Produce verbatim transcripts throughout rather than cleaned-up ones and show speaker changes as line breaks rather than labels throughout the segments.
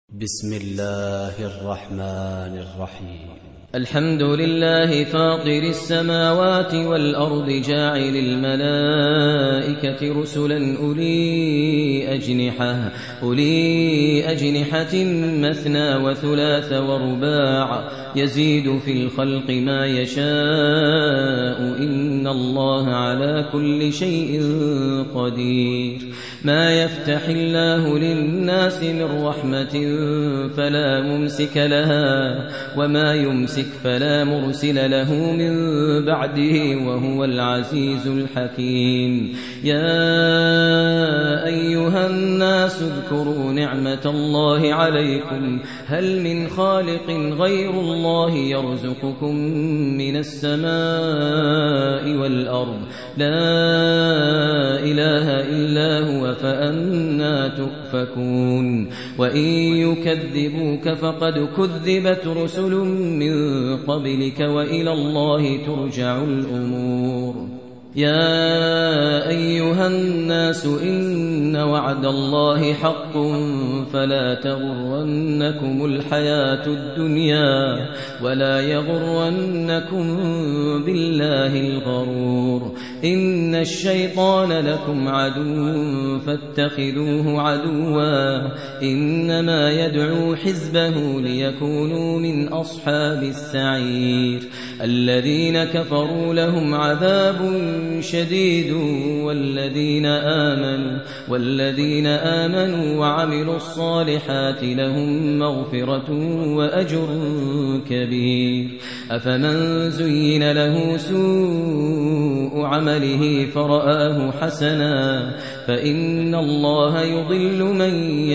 بسم الله الرحمن الرحيم.
الحمد لله فاطر السماوات والأرض جاعل الملائكة رسلا أولي أجنحة, أولي أجنحة مثنى وثلاث ورباع يزيد في الخلق ما يشاء إن الله على كل شيء قدير. ما يفتح الله للناس من رحمة فلا ممسك لها وما يمسك فلا مرسل له من بعده وهو العزيز الحكيم. يا أيها الناس اذكروا نعمة الله عليكم هل من خالق غير الله يرزقكم من السماء والأرض لا إله إلا هو فأنى تؤفكون. وإن يكذبوك فقد كذبت رسل من قبلك وإلى الله ترجع الأمور. يا أيها الناس إن وعد الله حق فلا تغرنكم الحياة الدنيا ولا يغرنكم بالله الغرور. إن الشيطان لكم عدو فاتخذوه عدوا إنما يدعو حزبه ليكونوا من أصحاب السعير. الذين كفروا لهم عذاب شديد والذين آمنوا والذين آمنوا وعملوا الصالحات لهم مغفرة وأجر كبير. أفمن زين له سوء عمله فرآه حسنا فإن الله يضل من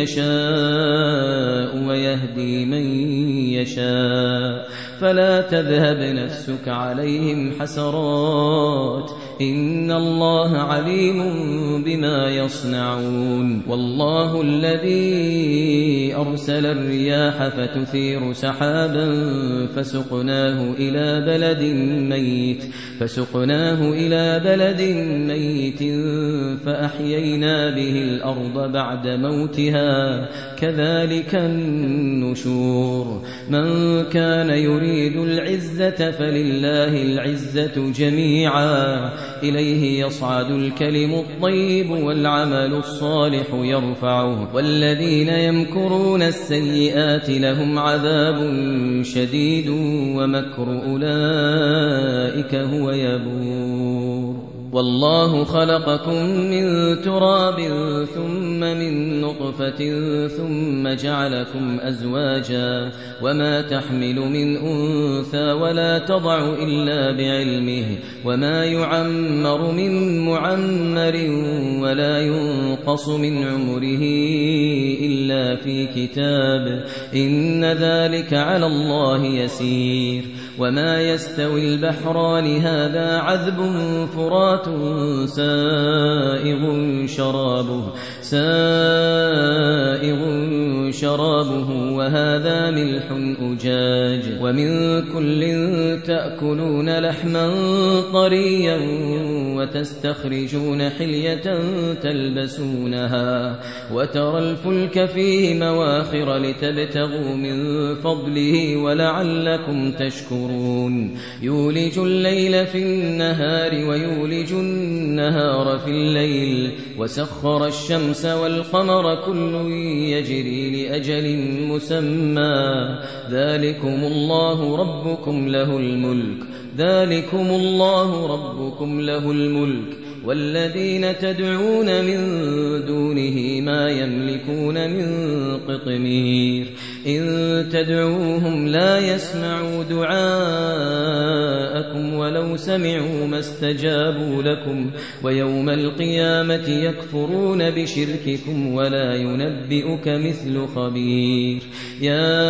يشاء ويهدي من يشاء فلا تذهب نفسك عليهم حسرات إن الله عليم بما يصنعون. والله الذي أرسل الرياح فتثير سحابا فسقناه إلى بلد ميت فسقناه إلى بلد ميت فأحيينا به الأرض بعد موتها كذلك النشور. من كان يريد العزة فلله العزة جميعا إليه يصعد الكلم الطيب والعمل الصالح يرفعه والذين يمكرون السيئات لهم عذاب شديد ومكر أولئك هو يبور. والله خلقكم من تراب ثم من نطفة ثم جعلكم أزواجا وما تحمل من أنثى ولا تضع إلا بعلمه وما يعمر من معمر ولا ينقص من عمره إلا في كتاب إن ذلك على الله يسير. وما يستوي البحران هذا عذب فرات سائغ شرابه سائغ شرابه وهذا ملح أجاج ومن كل تأكلون لحما طريا وتستخرجون حلية تلبسونها وترى الفلك فيه مواخر لتبتغوا من فضله ولعلكم تشكرون. يولج الليل في النهار ويولج النهار في الليل وسخر الشمس والقمر كل يجري لأجل مسمى ذلكم الله ربكم له الملك ذلكم الله ربكم له الملك والذين تدعون من دونه ما يملكون من قطمير. إن تدعوهم لا يسمعوا دعاءكم ولو سمعوا ما استجابوا لكم ويوم القيامة يكفرون بشرككم ولا ينبئك مثل خبير. يا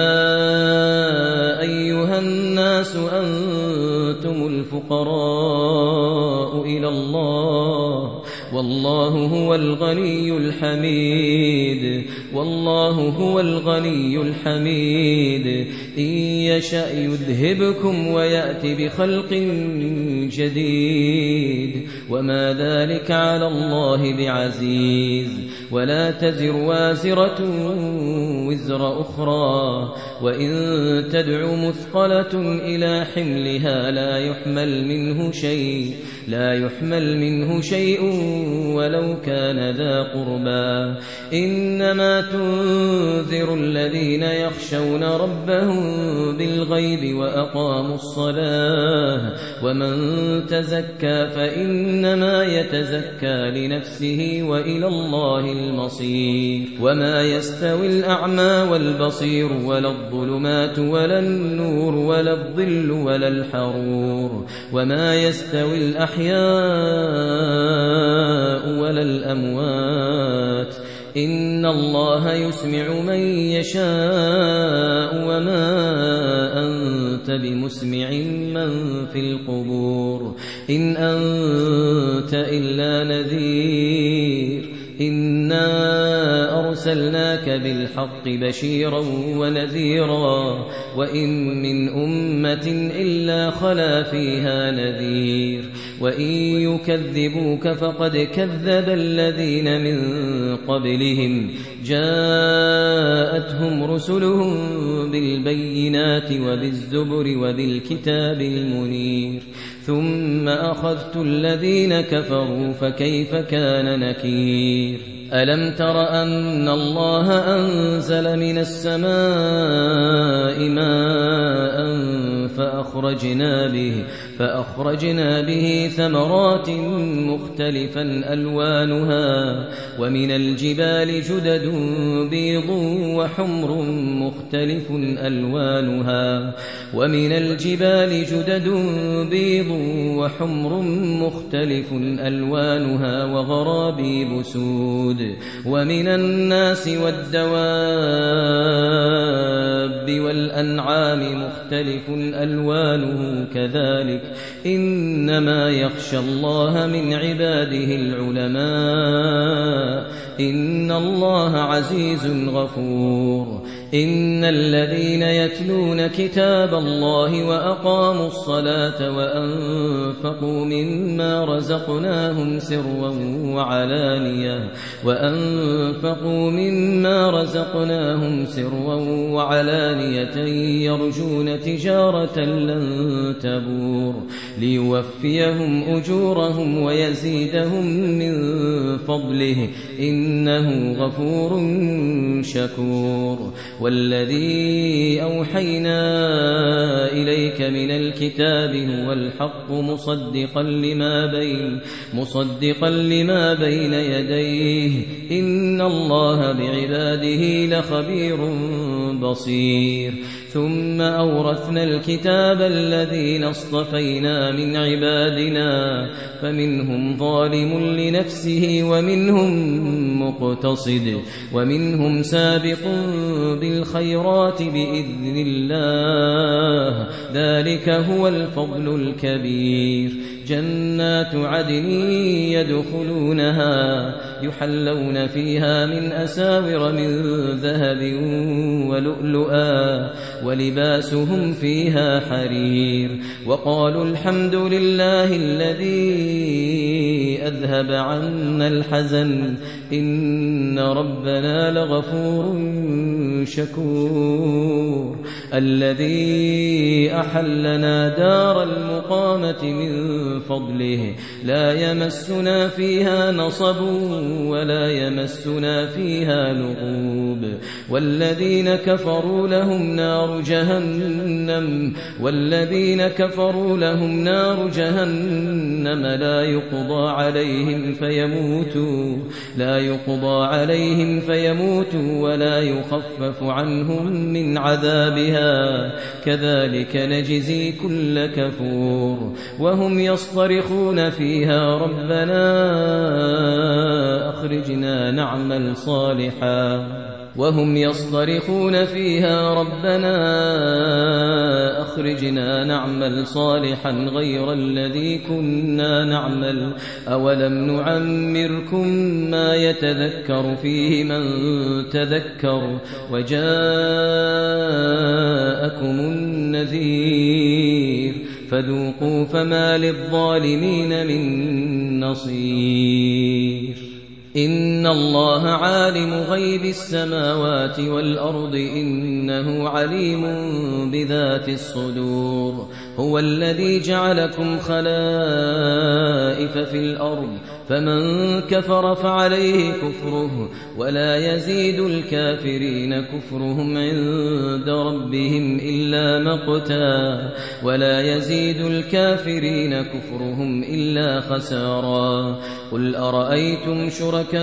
أيها الناس أنتم الفقراء إلى الله والله هو الغني الحميد والله هو الغني الحميد إن يشأ يذهبكم ويأتي بخلق جديد وما ذلك على الله بعزيز ولا تزر وازرة وزر أخرى وإن تدع مثقلة إلى حملها لا يحمل منه شيء لا يحمل منه شيء ولو كان ذا قربى إنما تنذر الذين يخشون ربهم بالغيب وأقاموا الصلاة ومن تزكى فإنما يتزكى لنفسه وإلى الله المصير وما يستوي الأعمى والبصير ولا الظلمات ولا النور ولا الظل ولا الحرور وما يستوي الأحياء ولا الأموات إن الله يسمع من يشاء وما أنت بمسمع من في القبور إن أنت إلا نذير إنا أرسلناك بالحق بشيرا ونذيرا وإن من أمة إلا خلا فيها نذير وإن يكذبوك فقد كذب الذين من قبلهم جاءتهم رسلهم بالبينات وبالزبر وبالكتاب المنير ثم أخذت الذين كفروا فكيف كان نكير ألم تر أن الله أنزل من السماء ماء فأخرجنا به فأخرجنا به ثمرات مختلفا ألوانها ومن الجبال جدد بيض وحمر مختلف ألوانها ومن الجبال جدد بيض وحمر مختلف ألوانها وغرابيب سود ومن الناس والدواب والأنعام مختلف ألوانه كذلك إنما يخشى الله من عباده العلماء إن الله عزيز غفور إن الذين يتلون كتاب الله وأقاموا الصلاة وأنفقوا مما رزقناهم سرا وعلانية وأنفقوا مما رزقناهم سرا وعلانية يرجون تجارة لن تبور ليوفيهم أجورهم ويزيدهم من فضله إنه غفور شكور والذي أوحينا إليك من الكتاب هو الحق مصدقا لما بين مصدقا لما بين يديه إن الله بعباده لخبير بصير ثم أورثنا الكتاب الذين اصطفينا من عبادنا فمنهم ظالم لنفسه ومنهم مقتصد ومنهم سابق بالخيرات بإذن الله ذلك هو الفضل الكبير جنات عدن يدخلونها يحلون فيها من أساور من ذهب ولؤلؤا ولباسهم فيها حرير وقالوا الحمد لله الذي أذهب عنا الحزن إن ربنا لغفور شكور الذي أحلنا دار المقامة من فضله لا يمسنا فيها نصب ولا يمسنا فيها لغوب والذين كفروا لهم نار جهنم والذين كفروا لهم نار جهنم لا يقضى عليهم فيموتوا لا يقضى عليهم فيموتوا ولا يخفف عنهم من عذابها كذلك نجزي كل كفور وهم يصطرخون فيها ربنا أخرجنا نعمل صالحا وهم يصطرخون فيها ربنا أخرجنا نعمل صالحا غير الذي كنا نعمل أولم نعمركم ما يتذكر فيه من تذكر وجاءكم النذير فذوقوا فما للظالمين من نصير إن الله عالم غيب السماوات والأرض إنه عليم بذات الصدور هو الذي جعلكم خلائف في الأرض فمن كفر فعليه كفره ولا يزيد الكافرين كفرهم عند ربهم إلا مقتا ولا يزيد الكافرين كفرهم إلا خسارا قل أرأيتم شركاءكم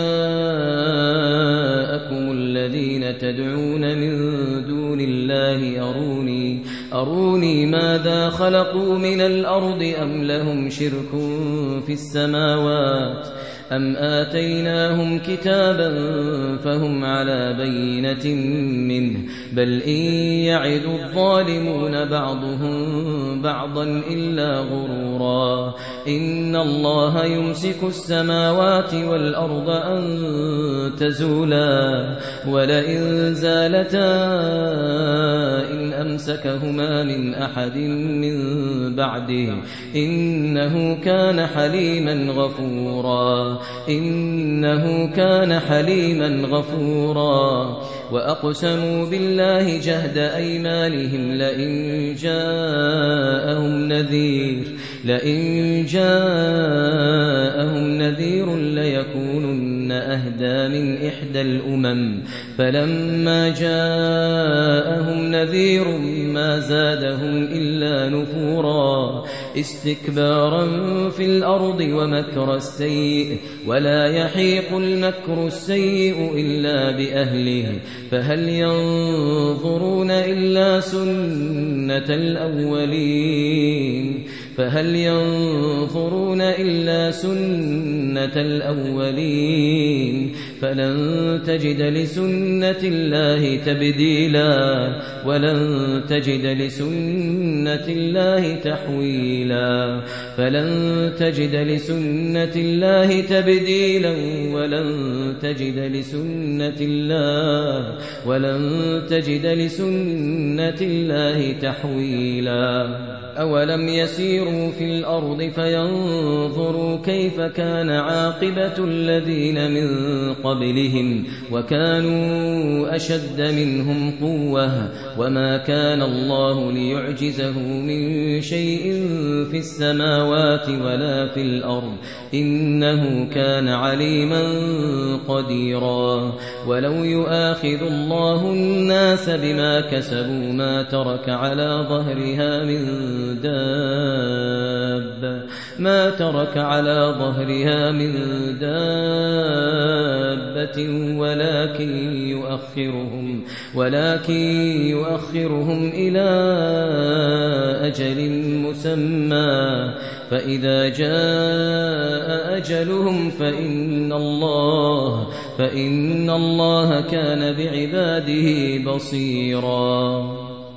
الذين تدعون من دون الله أروني أروني ماذا خلقوا من الأرض أم لهم شرك في السماوات أم آتيناهم كتابا فهم على بينة منه بل إن يعد الظالمون بعضهم بعضا إلا غرورا إن الله يمسك السماوات والأرض أن تزولا ولئن زالتا إن أمسكهما من أحد من بعده إنه كان حليما غفورا إنه كان حليما غفورا وأقسموا بالله جهد أيمانهم لئن جاءهم نذير لئن جاءهم نذير ليكونن أهدى من إحدى الأمم فلما جاءهم نذير ما زادهم إلا نفورا استكبارا في الأرض ومكر السيء ولا يحيق المكر السيء إلا بأهله فهل ينظرون إلا سنة الأولين فهل ينظرون إلا سنة الأولين فلن تجد لسنة الله تبديلا ولن تجد لسنة الله تحويلا فلن تجد لسنة الله تبديلا ولن تجد لسنة الله ولن تجد لسنة الله تحويلا أولم يسيروا في الأرض فينظروا كيف كان عاقبة الذين من قبلهم وكانوا أشد منهم قوة وما كان الله ليعجزه من شيء في السماوات ولا في الأرض إنه كان عليما قديرا ولو يؤاخذ الله الناس بما كسبوا ما ترك على ظهرها من دابة ما ترك على ظهرها من دابة ولكن يؤخرهم ولكن يؤخرهم إلى أجل مسمى فإذا جاء أجلهم فإن الله فإن الله كان بعباده بصيرا